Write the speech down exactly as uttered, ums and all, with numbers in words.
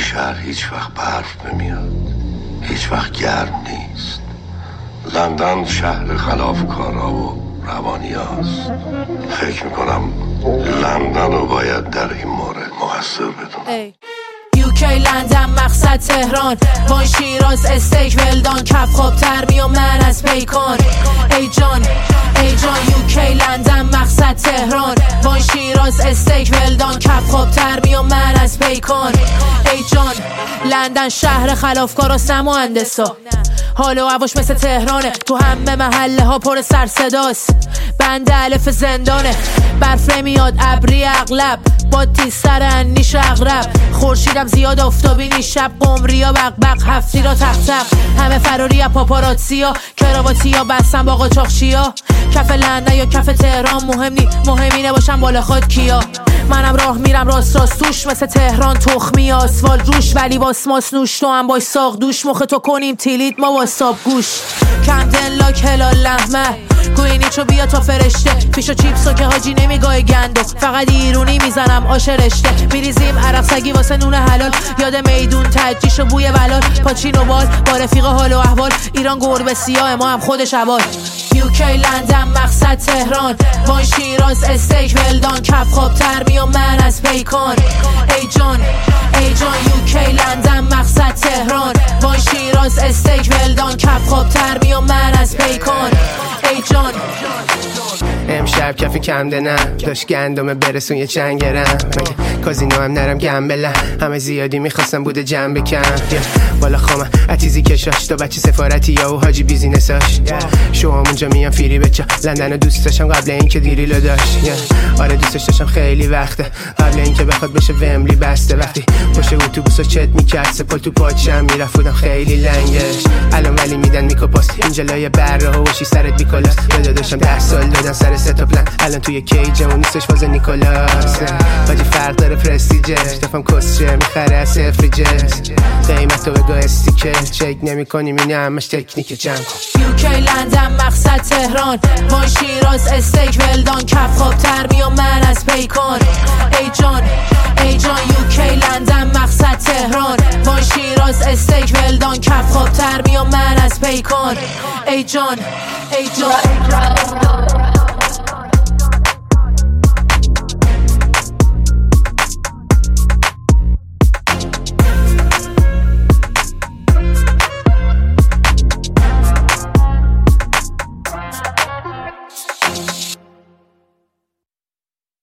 شهر هیچ وقت برف نمیاد، هیچ وقت گرم نیست. لندن شهر خلافکارا و روانی هست. فکر میکنم لندن رو باید در این مورد مقصر بدونم. یوکی لندن مقصد تهران، وان شیراز استیک ولدان، کف خواب ترمی و من از پیکان. ای جان ای جان یوکی لندن مقصد تهران، وان شیراز استیک ولدان، کف خواب ترمی و من از پیکان. ای جان لندن شهر خلافکار و سم و اندسا، حال و هواش مثل تهرانه، تو همه محله ها پر سر صداست. بند الف زندانه، برف نمیاد ابری اغلب، با تی سر انیش اغرب. خورشیدم زیاد آفتابی نی، شب قمریا بق بق، هفتی را تق تق، همه فراری ها پاپاراتزیا، کراواتی ها بستن با قاچاقچی ها. کف لندن یا کف تهران مهم نی، مهمی نباشم بالا خود کیا. منم راه میرم راست راست توش، مثل تهران تخمی آسفال روش، ولی با اسماس نوش تو هم باش ساق دوش. مخ تو کنیم تیلیت ما واساب گوش، کمدن لاک هلال لحمه، گوینیچو بیا تا فرشته، پیشو چیپسو که حاجی نمیگاه گندو، فقط ایرونی میزنم آش رشته. میریزیم عرق سگی واسه نون حلال، یاد میدون تجیش و بوی بلال، پاچین و بال با رفیق حال و احوال، ایران گربه سیاه ما هم خودش عبال. یوکی لندن مقصد تهران، وان شیراز استیک ولدان، کف خواب ترمی و من از پیکان. ای جان ای جان یوکی لندن مقصد تهران، وان شیراز استیک ولدان، کف خواب ترمی و من از پیکان. ای جان امشب کفی کم دنم داشت گندمه برسون یه چند گرم، کازینو هم نرم گمبلم، همه زیادی میخواستم بوده جمع بکن. بالا خامه اتیزی کشاش تا بچه سفارتی یا و حاجی بیزینساش، شو هم اونجا میان فیری بچه لندن دوست داشتم قبل این که دیری لو داشت. آره دوستش داشتم خیلی وقته، قبل این که بخواد بشه وملی بسته. وقتی پشت اتوبوسا چت میکرد سپل تو پاچم میرفت بودم خیلی لنگش. الان ولی میدن میکوپاست اینجا لای بره و وشی سرت بیکلاس، دادا داشتم ده سال دادن سر ستا پلن، الان توی کیجه و نیستش واسه نیکولاس. باجی فرق داره پرستیجش، دفعم کسچه میخره از سفریجش، قیمت رو بگو استیکر چک نمی کنیم اینه همش تکنیک جمع کن. یوکی لندن مقصد تهران، وان شیراز استیک ولدان، کف خواب ترمی و من از پیکان. ای جان ای جان یوکی لندن مقصد تهران، وان شیراز استیک ولدان، کف خواب ترمی و من از پیکان. ای جان ای جان